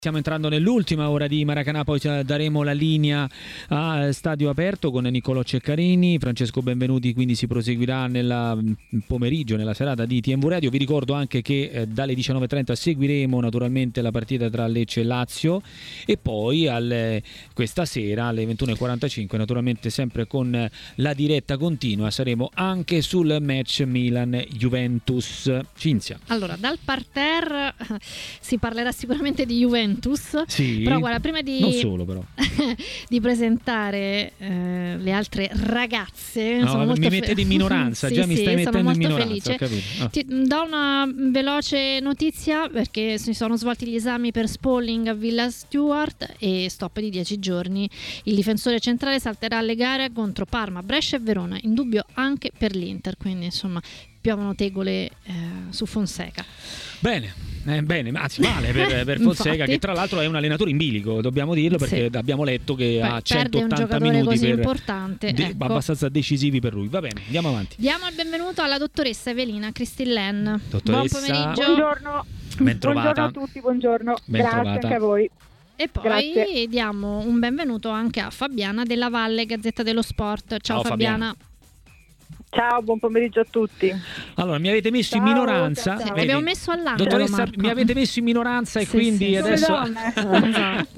Stiamo entrando nell'ultima ora di Maracanã, poi daremo la linea a stadio aperto con Niccolò Ceccarini, Francesco Benvenuti, quindi si proseguirà nel pomeriggio, nella serata di TNV Radio. Vi ricordo anche che dalle 19.30 seguiremo naturalmente la partita tra Lecce e Lazio e poi questa sera alle 21.45, naturalmente sempre con la diretta continua, saremo anche sul match Milan-Juventus. Cinzia. Allora, dal parterre si parlerà sicuramente di Juventus. Sì, però guarda, prima di non solo però di presentare le altre ragazze, no, sono molto mi mettete in minoranza, sì, già mi stai mettendo in minoranza, felice. Ti do una veloce notizia perché si sono svolti gli esami per Smalling a Villa Stewart e stop di 10 giorni. Il difensore centrale salterà alle gare contro Parma, Brescia e Verona, in dubbio anche per l'Inter, quindi insomma piovono tegole su Fonseca. Bene, anzi male per Fonseca, che tra l'altro è un allenatore in bilico, dobbiamo dirlo, perché abbiamo letto che ha 180 minuti così importante, ecco. abbastanza decisivi per lui. Va bene, andiamo avanti. Diamo il benvenuto alla dottoressa Evelina Cristillen. Dottoressa, buon pomeriggio. Buongiorno. Bentrovata. Buongiorno a tutti, buongiorno. Ben Grazie trovata. anche a voi. E poi Grazie. diamo un benvenuto anche a Fabiana Della Valle, Gazzetta dello Sport. Ciao Fabiana. Ciao, buon pomeriggio a tutti. Allora, mi avete messo in minoranza. Ciao. Ti abbiamo messo all'angolo, Dottoressa, Marco. mi avete messo in minoranza e quindi sì. adesso Esatto.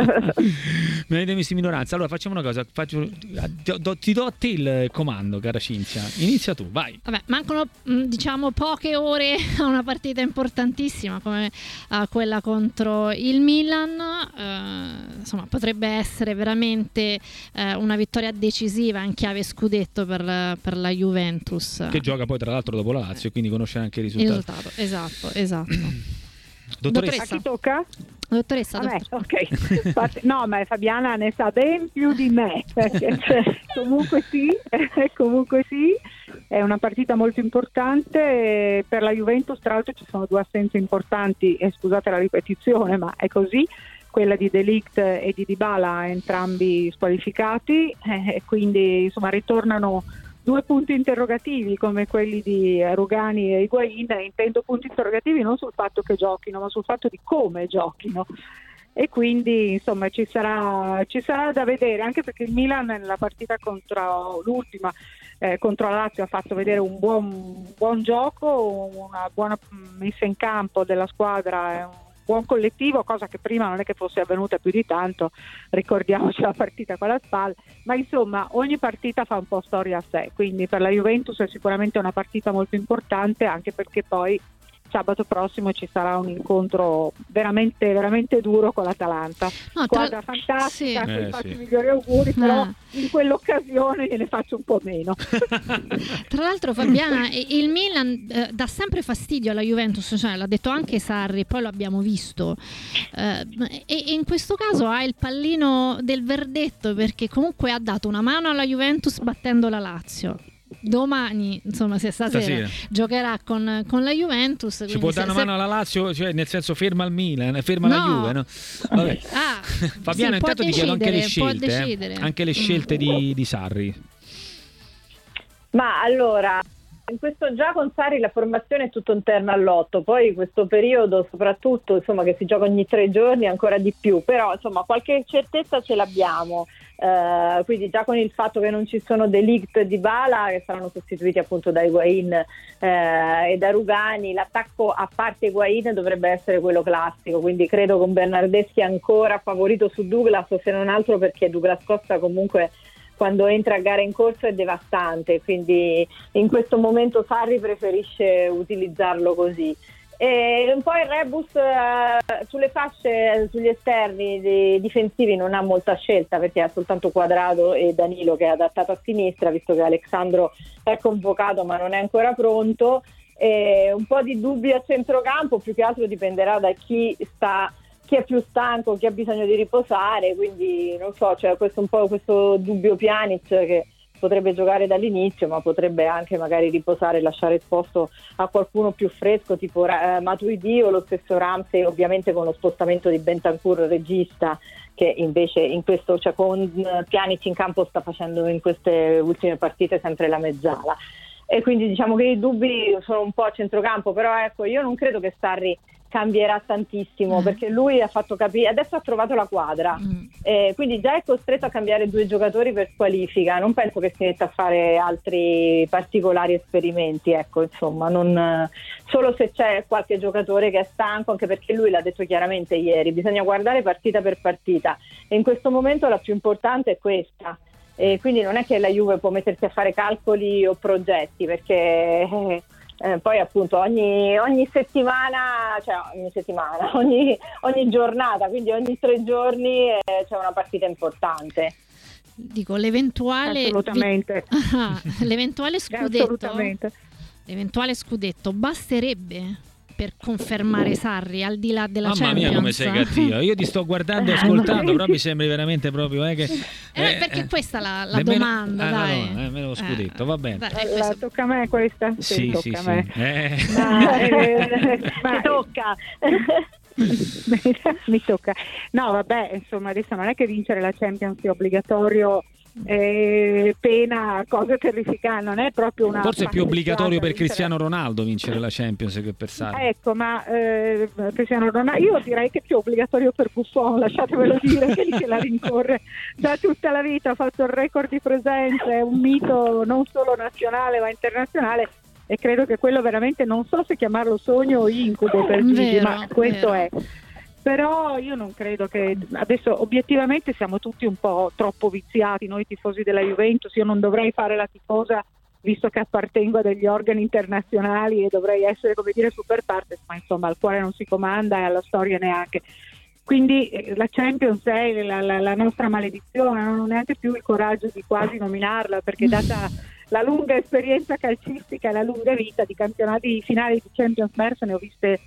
mi avete messo in minoranza. Allora facciamo una cosa, ti do a te il comando, cara Cinzia. Inizia tu, vai. Vabbè, mancano diciamo poche ore a una partita importantissima come quella contro il Milan. Insomma, potrebbe essere veramente una vittoria decisiva in chiave scudetto per la Juventus, che gioca poi tra l'altro dopo la Lazio, quindi conosce anche il risultato. Esatto. Dottoressa. A chi tocca? Dottoressa. A me, ok. No, ma Fabiana ne sa ben più di me, perché comunque sì, è una partita molto importante per la Juventus. Tra l'altro ci sono due assenze importanti, e scusate la ripetizione, ma è così, quella di De Ligt e di Dybala, entrambi squalificati, quindi insomma ritornano due punti interrogativi come quelli di Rugani e Higuain. Intendo punti interrogativi non sul fatto che giochino, ma sul fatto di come giochino, e quindi insomma ci sarà da vedere, anche perché il Milan nella partita contro l'ultima contro la Lazio ha fatto vedere un buon gioco, una buona messa in campo della squadra, un buon collettivo, cosa che prima non è che fosse avvenuta più di tanto, ricordiamoci la partita con la SPAL, ma insomma ogni partita fa un po' storia a sé, quindi per la Juventus è sicuramente una partita molto importante, anche perché poi sabato prossimo ci sarà un incontro veramente, veramente duro con l'Atalanta. Squadra fantastica, sì. faccio i migliori auguri, però in quell'occasione gliene faccio un po' meno. Tra l'altro Fabiana, il Milan dà sempre fastidio alla Juventus, cioè, l'ha detto anche Sarri, poi lo abbiamo visto, e in questo caso ha il pallino del verdetto, perché comunque ha dato una mano alla Juventus battendo la Lazio. Domani, insomma, se stasera giocherà con la Juventus, ci può dare una mano alla Lazio, cioè nel senso ferma il Milan, ferma la Juve, no? Vabbè. Fabiano, intanto ti chiedo anche le scelte, anche le scelte di Sarri. Ma allora, in questo già con Sarri la formazione è tutto interno all'otto, poi questo periodo soprattutto, insomma, che si gioca ogni 3 giorni ancora di più, però insomma qualche certezza ce l'abbiamo. Quindi già con il fatto che non ci sono De Ligt e Dybala, che saranno sostituiti appunto da Higuain e da Rugani, l'attacco a parte Higuain dovrebbe essere quello classico, quindi credo con Bernardeschi ancora favorito su Douglas, o se non altro perché Douglas Costa comunque quando entra a gara in corso è devastante, quindi in questo momento Sarri preferisce utilizzarlo così. E un po' il rebus sulle fasce, sugli esterni difensivi non ha molta scelta, perché ha soltanto Quadrado e Danilo che è adattato a sinistra, visto che Alexandro è convocato ma non è ancora pronto. E un po' di dubbi a centrocampo, più che altro dipenderà da chi è più stanco, chi ha bisogno di riposare, quindi non so, c'è un po' questo dubbio Pjanic che potrebbe giocare dall'inizio, ma potrebbe anche magari riposare e lasciare posto a qualcuno più fresco, tipo Matuidi o lo stesso Ramsey, ovviamente con lo spostamento di Bentancur regista, che invece in questo, cioè con Pjanic in campo, sta facendo in queste ultime partite sempre la mezzala. E quindi diciamo che i dubbi sono un po' a centrocampo, però ecco, io non credo che Sarri cambierà tantissimo, perché lui ha fatto capire, adesso ha trovato la quadra, quindi già è costretto a cambiare 2 giocatori per squalifica. Non penso che si metta a fare altri particolari esperimenti, ecco, insomma, non solo se c'è qualche giocatore che è stanco, anche perché lui l'ha detto chiaramente ieri, bisogna guardare partita per partita, e in questo momento la più importante è questa. E quindi non è che la Juve può mettersi a fare calcoli o progetti, perché poi appunto ogni settimana, ogni giornata, quindi ogni 3 giorni c'è una partita importante. Dico, l'eventuale assolutamente. L'eventuale scudetto, assolutamente. L'eventuale scudetto basterebbe per confermare Sarri al di là della Champions. Champions. Mamma mia, come sei cattiva. Io ti sto guardando e ascoltando, però mi sembri veramente proprio perché questa è la domanda, dai. Me lo scudetto, va bene. La tocca a me questa? Sì, tocca a me. Mi tocca. Mi tocca. No, vabbè, insomma, adesso non è che vincere la Champions è obbligatorio, pena cose terrificanti, non è proprio una. Forse è più obbligatorio per Cristiano Ronaldo vincere la Champions che per Sarri. Ecco, ma Cristiano Ronaldo, io direi che è più obbligatorio per Buffon, lasciatemelo dire, che la rincorre da tutta la vita, ha fatto il record di presenze, è un mito non solo nazionale ma internazionale, e credo che quello veramente, non so se chiamarlo sogno o incubo per Gigi, ma questo è. Però io non credo che adesso, obiettivamente siamo tutti un po' troppo viziati, noi tifosi della Juventus. Io non dovrei fare la tifosa visto che appartengo a degli organi internazionali e dovrei essere, come dire, super partes, ma insomma al cuore non si comanda e alla storia neanche. Quindi la Champions è la nostra maledizione, non ho neanche più il coraggio di quasi nominarla, perché data la lunga esperienza calcistica e la lunga vita di campionati finali di Champions League ne ho viste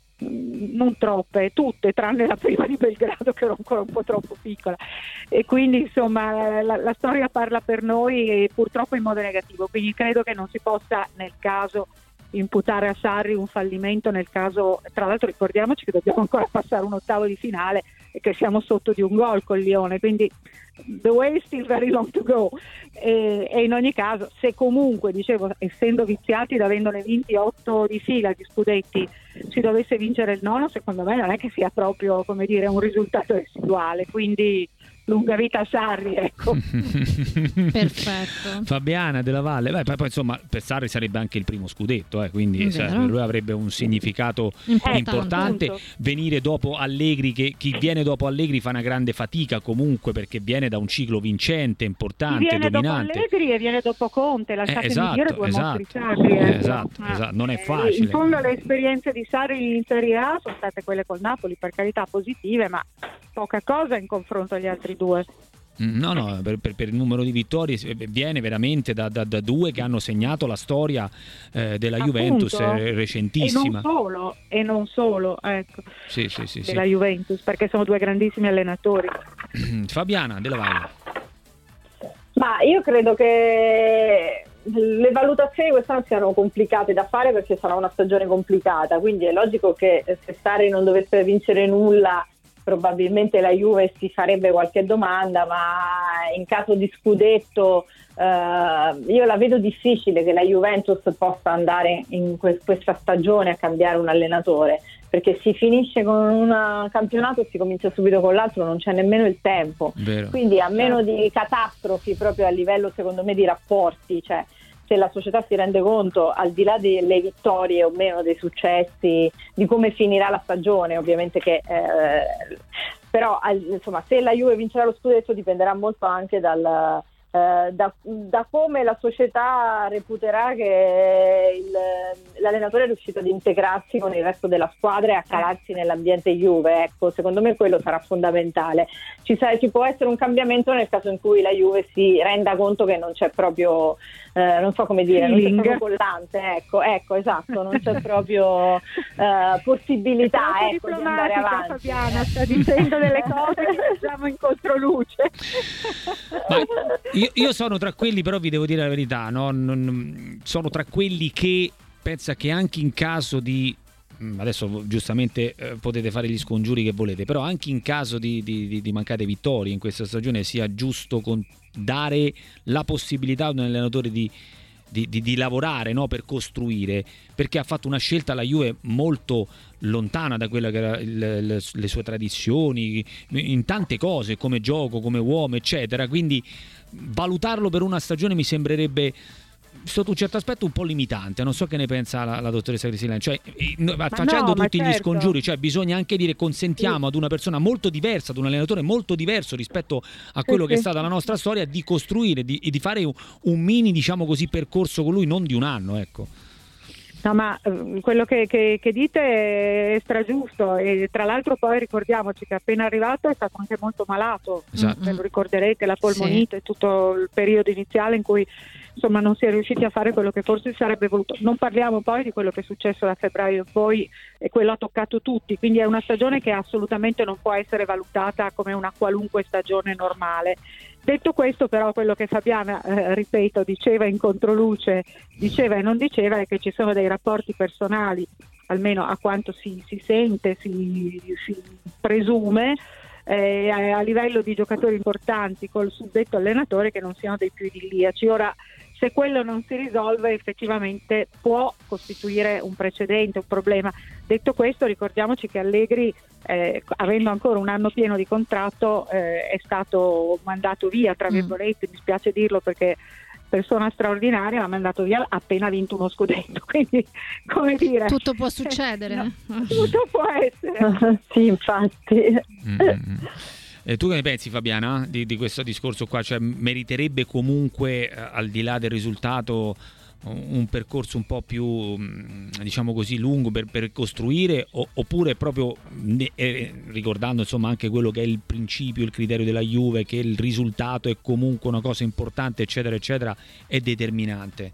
non troppe, tutte tranne la prima di Belgrado, che ero ancora un po' troppo piccola, e quindi insomma la storia parla per noi, e purtroppo in modo negativo. Quindi credo che non si possa nel caso imputare a Sarri un fallimento, nel caso, tra l'altro ricordiamoci che dobbiamo ancora passare un ottavo di finale e che siamo sotto di un gol col Lione, quindi the way is still very long to go, e in ogni caso, se comunque, dicevo, essendo viziati ed avendone vinti 8 di fila di scudetti, si dovesse vincere il 9, secondo me non è che sia proprio, come dire, un risultato residuale, quindi lunga vita a Sarri, ecco. Perfetto. Fabiana Della Valle. Poi insomma per Sarri sarebbe anche il primo scudetto, quindi per lui avrebbe un significato importante. Venire dopo Allegri, che chi viene dopo Allegri fa una grande fatica comunque, perché viene da un ciclo vincente, importante, viene dominante. Dopo Allegri e viene dopo Conte, lasciatemi dire due mostri sacri. Esatto, non è facile. In fondo le esperienze di Sarri in Serie A sono state quelle col Napoli, per carità, positive, ma poca cosa in confronto agli altri due. No, per il numero di vittorie viene veramente da due che hanno segnato la storia della Juventus, recentissima. E non solo, ecco. Sì. Della Juventus, perché sono due grandissimi allenatori. Fabiana Della Valle. Ma io credo che le valutazioni quest'anno siano complicate da fare, perché sarà una stagione complicata, quindi è logico che se Sarri non dovesse vincere nulla, probabilmente la Juve si farebbe qualche domanda, ma in caso di scudetto io la vedo difficile che la Juventus possa andare in questa stagione a cambiare un allenatore, perché si finisce con un campionato e si comincia subito con l'altro, non c'è nemmeno il tempo. Vero. Quindi a meno di catastrofi proprio a livello, secondo me, di rapporti, cioè se la società si rende conto, al di là delle vittorie o meno, dei successi, di come finirà la stagione, ovviamente che però insomma, se la Juve vincerà lo scudetto dipenderà molto anche da come la società reputerà che l'allenatore è riuscito ad integrarsi con il resto della squadra e a calarsi nell'ambiente Juve. Ecco, secondo me quello sarà fondamentale. Ci può essere un cambiamento nel caso in cui la Juve si renda conto che non c'è proprio non so come dire, non c'è proprio collante, ecco, esatto, non c'è proprio possibilità, di andare avanti. Fabiana sta dicendo delle cose che facciamo in controluce. Ma io sono tra quelli, però vi devo dire la verità, no? Sono tra quelli che pensa che anche in caso di, adesso giustamente potete fare gli scongiuri che volete, però anche in caso di mancate vittorie in questa stagione sia giusto dare la possibilità a un allenatore di di lavorare, no, per costruire, perché ha fatto una scelta la Juve molto lontana da quella che era le sue tradizioni in tante cose, come gioco, come uomo, eccetera. Quindi valutarlo per una stagione mi sembrerebbe sotto un certo aspetto un po' limitante. Non so che ne pensa la dottoressa Crisilani, cioè facendo tutti gli scongiuri, cioè bisogna anche dire consentiamo ad una persona molto diversa, ad un allenatore molto diverso rispetto a quello che è stata la nostra storia, di costruire e di fare un mini, diciamo così, percorso con lui, non di un anno, ecco. No, ma quello che dite è stragiusto, e tra l'altro poi ricordiamoci che appena arrivato è stato anche molto malato. Esatto. Lo ricorderete, la polmonite, tutto il periodo iniziale in cui insomma non si è riusciti a fare quello che forse si sarebbe voluto. Non parliamo poi di quello che è successo da febbraio in poi, e quello ha toccato tutti, quindi è una stagione che assolutamente non può essere valutata come una qualunque stagione normale. Detto questo, però, quello che Fabiana, ripeto, diceva in controluce, diceva e non diceva, è che ci sono dei rapporti personali, almeno a quanto si sente, si presume, a livello di giocatori importanti col suddetto allenatore, che non siano dei più idilliaci. Ora, se quello non si risolve, effettivamente può costituire un precedente, un problema. Detto questo, ricordiamoci che Allegri, avendo ancora un anno pieno di contratto, è stato mandato via, tra virgolette, mi spiace dirlo perché persona straordinaria, l'ha mandato via appena vinto uno scudetto, quindi, come dire, tutto può succedere. No, tutto può essere. Sì, infatti. Tu che ne pensi, Fabiana, di questo discorso qua? Cioè, meriterebbe comunque, al di là del risultato, un percorso un po' più, diciamo così, lungo per costruire, oppure proprio ricordando insomma anche quello che è il principio, il criterio della Juve, che il risultato è comunque una cosa importante, eccetera eccetera, è determinante?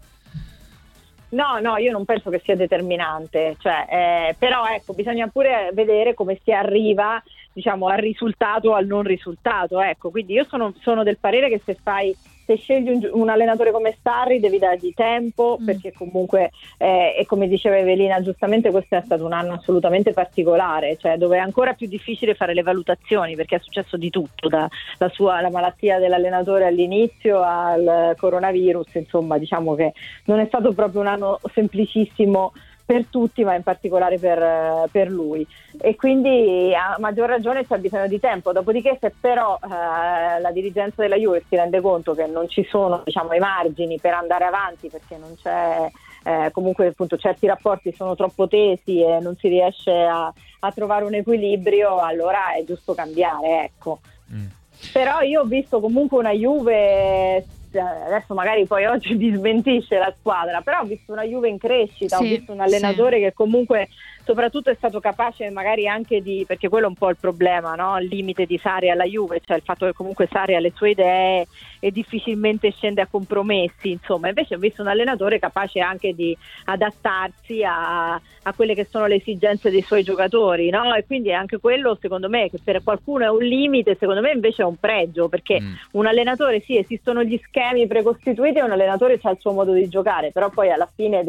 No, io non penso che sia determinante, cioè, però ecco, bisogna pure vedere come si arriva, diciamo, al risultato o al non risultato, ecco. Quindi io sono del parere che se scegli un allenatore come Sarri devi dargli tempo, perché comunque e come diceva Evelina giustamente, questo è stato un anno assolutamente particolare, cioè dove è ancora più difficile fare le valutazioni, perché è successo di tutto, la malattia dell'allenatore all'inizio al coronavirus, insomma diciamo che non è stato proprio un anno semplicissimo per tutti, ma in particolare per lui, e quindi a maggior ragione c'è bisogno di tempo. Dopodiché, se però la dirigenza della Juve si rende conto che non ci sono, diciamo, i margini per andare avanti, perché non c'è comunque, appunto, certi rapporti sono troppo tesi e non si riesce a trovare un equilibrio, allora è giusto cambiare, ecco. Però io ho visto comunque una Juve, adesso magari poi oggi mi smentisce la squadra, però ho visto una Juve in crescita, ho visto un allenatore che comunque soprattutto è stato capace magari anche perché quello è un po' il problema, no? Il limite di Sarri alla Juve, cioè il fatto che comunque Sarri ha le sue idee e difficilmente scende a compromessi, insomma. Invece ho visto un allenatore capace anche di adattarsi a quelle che sono le esigenze dei suoi giocatori, no? E quindi anche quello, secondo me, che per qualcuno è un limite, secondo me invece è un pregio, perché un allenatore, sì, esistono gli schemi precostituiti e un allenatore ha il suo modo di giocare, però poi alla fine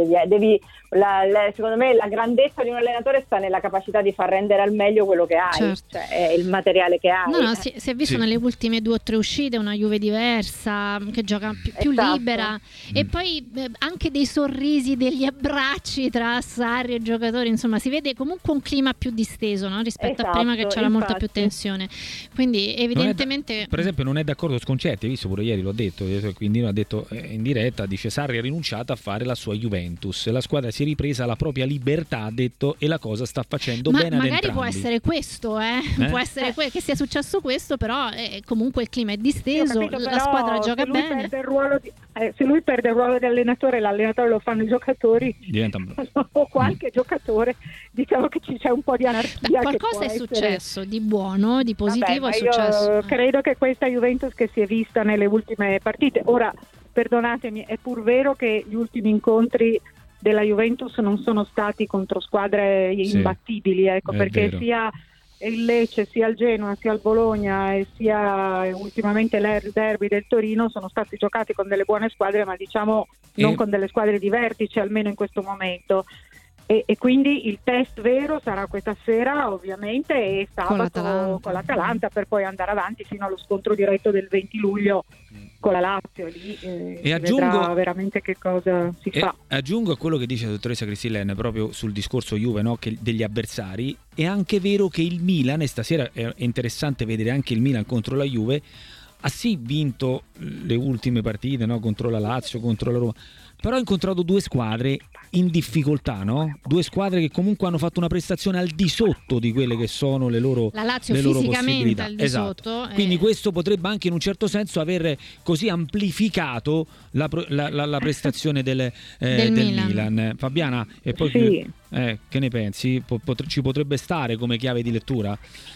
secondo me la grandezza di un allenatore sta nella capacità di far rendere al meglio quello che hai, certo, cioè è il materiale che hai. No, si è visto nelle ultime 2 o 3 uscite una Juve diversa, che gioca più esatto, libera, e poi anche dei sorrisi, degli abbracci tra Sarri e giocatori, insomma si vede comunque un clima più disteso, no? Rispetto a prima, che c'era molta più tensione, quindi evidentemente per esempio non è d'accordo con Sconcerti, hai visto, pure ieri l'ho detto, quindi ha detto in diretta, dice: Sarri ha rinunciato a fare la sua Juventus, la squadra si è ripresa la propria libertà, ha detto, e la cosa sta facendo bene ad entrambi. Magari può essere questo, può essere che sia successo questo, però comunque il clima è disteso, capito, la squadra gioca bene. Se lui perde il ruolo di allenatore, l'allenatore lo fanno i giocatori, o qualche giocatore, diciamo che c'è un po' di anarchia. Qualcosa è successo di buono, di positivo. È successo. Io credo che questa Juventus che si è vista nelle ultime partite, ora perdonatemi, è pur vero che gli ultimi incontri della Juventus non sono stati contro squadre imbattibili, ecco, perché sia il Lecce, sia il Genoa, sia il Bologna e sia ultimamente il derby del Torino sono stati giocati con delle buone squadre, ma diciamo non con delle squadre di vertice, almeno in questo momento. E quindi il test vero sarà questa sera, ovviamente, e sabato con l'Atalanta, per poi andare avanti fino allo scontro diretto del 20 luglio con la Lazio, lì e vedrà veramente che cosa si fa. Aggiungo a quello che dice la dottoressa Cristillen proprio sul discorso Juve, no? Che degli avversari, è anche vero che il Milan, e stasera è interessante vedere anche il Milan contro la Juve, ha sì vinto le ultime partite, no? Contro la Lazio, contro la Roma, però ha incontrato due squadre in difficoltà, no? Due squadre che comunque hanno fatto una prestazione al di sotto di quelle che sono le loro la Lazio le loro fisicamente al di esatto. sotto. Quindi questo potrebbe anche in un certo senso aver così amplificato la prestazione del Milan. Fabiana, e poi sì. Che ne pensi? Ci potrebbe stare come chiave di lettura?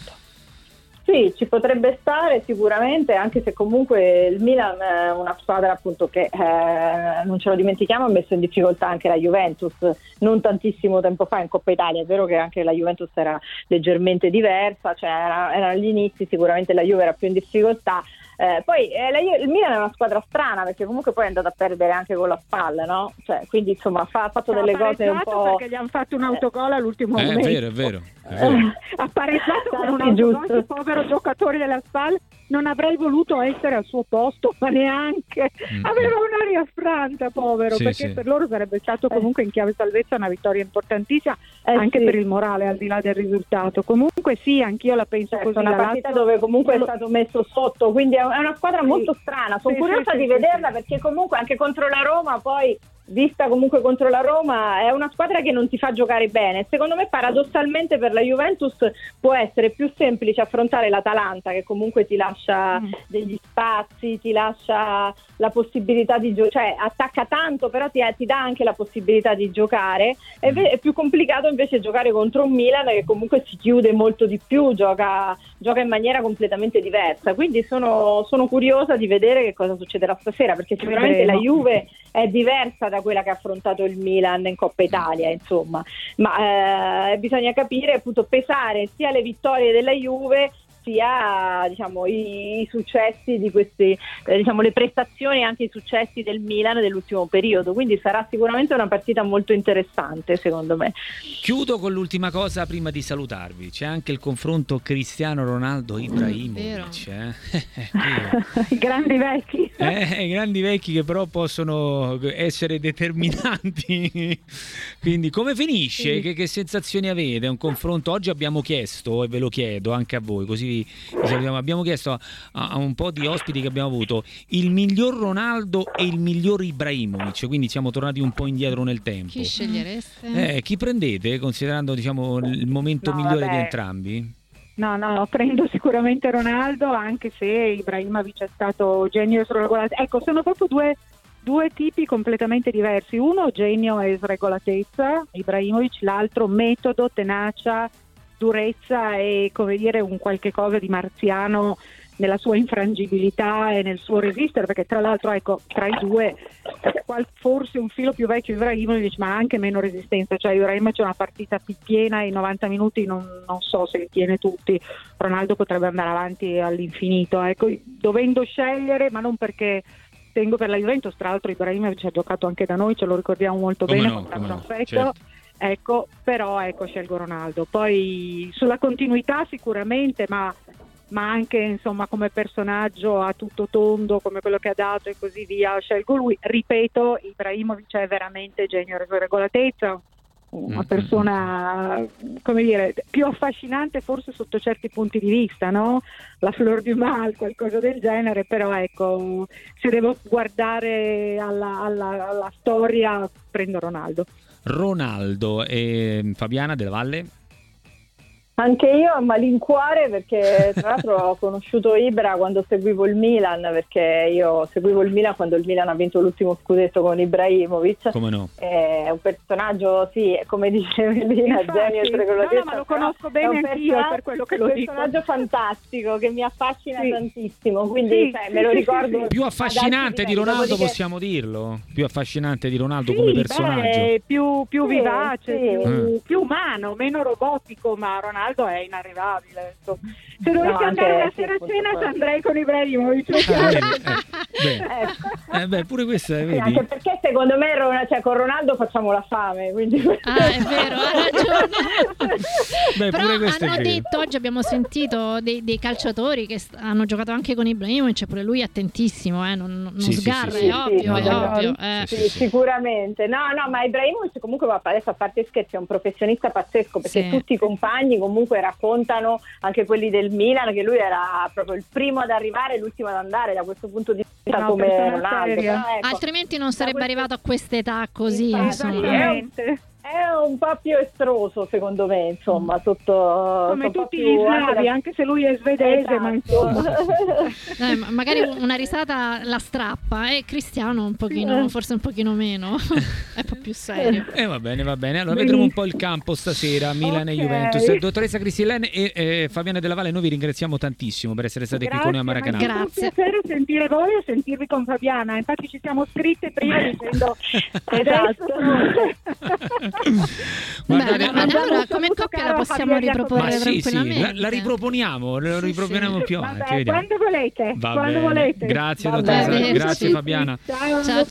Sì, ci potrebbe stare sicuramente, anche se comunque il Milan è una squadra appunto che non ce lo dimentichiamo, ha messo in difficoltà anche la Juventus non tantissimo tempo fa in Coppa Italia. È vero che anche la Juventus era leggermente diversa, cioè era agli inizi, sicuramente la Juve era più in difficoltà. Poi il Milan è una squadra strana, perché comunque poi è andata a perdere anche con la spalla, no? Cioè, quindi insomma ha fatto delle cose un po', perché gli hanno fatto un autogol all'ultimo momento. È vero. Ha pareggiato con un autogol, il povero giocatore della spalla. Non avrei voluto essere al suo posto, ma neanche. Aveva un'aria affranta, povero, perché per loro sarebbe stato comunque in chiave salvezza una vittoria importantissima, anche per il morale, al di là del risultato. Comunque sì, anch'io la penso così. È una partita dove comunque è stato messo sotto, quindi è una squadra molto strana. Sono curiosa di vederla, perché comunque anche contro la Roma, poi vista comunque contro la Roma, è una squadra che non ti fa giocare bene. Secondo me paradossalmente per la Juventus può essere più semplice affrontare l'Atalanta, che comunque ti lascia degli spazi, ti lascia la possibilità di cioè attacca tanto, però ti dà anche la possibilità di giocare. È più complicato invece giocare contro un Milan che comunque si chiude molto di più, gioca in maniera completamente diversa. Quindi sono curiosa di vedere che cosa succederà stasera, perché sicuramente la Juve è diversa da quella che ha affrontato il Milan in Coppa Italia, insomma, ma bisogna capire, appunto, pesare sia le vittorie della Juve sia i successi di questi, le prestazioni e anche i successi del Milan dell'ultimo periodo. Quindi sarà sicuramente una partita molto interessante, secondo me. Chiudo con l'ultima cosa prima di salutarvi. C'è anche il confronto Cristiano Ronaldo-Ibrahimovic. I grandi vecchi. I grandi vecchi che però possono essere determinanti. Quindi come finisce? Sì. Che sensazioni avete? Un confronto, oggi abbiamo chiesto, e ve lo chiedo anche a voi, così abbiamo chiesto a un po' di ospiti che abbiamo avuto, il miglior Ronaldo e il miglior Ibrahimovic, quindi siamo tornati un po' indietro nel tempo. Chi scegliereste? Chi prendete, considerando il momento migliore di entrambi? No, prendo sicuramente Ronaldo, anche se Ibrahimovic è stato genio e sregolatezza. Ecco, sono proprio due tipi completamente diversi. Uno genio e sregolatezza, Ibrahimovic, l'altro metodo, tenacia, durezza e, come dire, un qualche cosa di marziano nella sua infrangibilità e nel suo resistere, perché tra l'altro, ecco, tra i due forse un filo più vecchio Ibrahimovic, ma anche meno resistenza. Cioè Ibrahimovic è una partita più piena, in 90 minuti non so se li tiene tutti. Ronaldo potrebbe andare avanti all'infinito, ecco, dovendo scegliere, ma non perché tengo per la Juventus. Tra l'altro Ibrahimovic ha giocato anche da noi, ce lo ricordiamo molto bene, con tanto affetto. Certo. Ecco, però scelgo Ronaldo. Poi sulla continuità sicuramente, ma anche insomma come personaggio a tutto tondo, come quello che ha dato e così via, scelgo lui. Ripeto, Ibrahimovic è veramente genio e regolatezza, una persona, come dire, più affascinante forse sotto certi punti di vista, no? La fleur du mal, qualcosa del genere, però ecco, se devo guardare alla storia, prendo Ronaldo. E Fabiana Della Valle? Anche io a malincuore, perché tra l'altro ho conosciuto Ibra quando seguivo il Milan, perché io seguivo il Milan quando il Milan ha vinto l'ultimo scudetto con Ibrahimovic. Come no? È un personaggio, sì, come dicevi Lina, genio e sregolatezza. No, ma lo conosco bene anch'io, per quello che lo dico. È un personaggio fantastico che mi affascina tantissimo, quindi me lo ricordo. Più affascinante di Ronaldo, possiamo dirlo? Più affascinante di Ronaldo come personaggio? Più vivace, più umano, meno robotico, ma Ronaldo è inarrivabile, insomma. Se dovessi andare una sera a cena andrei con Ibrahimovic. Pure questa, vedi? Anche perché secondo me con Ronaldo facciamo la fame, quindi... è vero, ha ragione. Beh, però hanno detto, detto, oggi abbiamo sentito dei calciatori che hanno giocato anche con Ibrahimovic, pure lui è attentissimo, non sgarra, sì. è ovvio. Sì, sicuramente. No, ma Ibrahimovic comunque, adesso a parte scherzi, è un professionista pazzesco, perché tutti i compagni comunque raccontano, anche quelli del Milan, che lui era proprio il primo ad arrivare e l'ultimo ad andare, da questo punto di vista, come Ronaldo. Però, ecco, altrimenti non sarebbe arrivato a quest'età così, È un po' più estroso, secondo me, insomma, sotto come tutti gli slavi, anche se lui è svedese, ma insomma. Magari una risata la strappa, e Cristiano un pochino, forse un pochino meno, è un po' più serio. Va bene. Allora vedremo un po' il campo stasera, Milan e Juventus. Dottoressa Cristillen e Fabiana Della Valle, noi vi ringraziamo tantissimo per essere state qui con noi a Maracanã. Grazie. È un piacere sentire voi e sentirvi con Fabiana, infatti ci siamo scritte prima dicendo Guardate, ma allora come coppia la possiamo riproporre tranquillamente. La riproponiamo più avanti. Quando volete. Grazie dottoressa, grazie Fabiana. Ciao.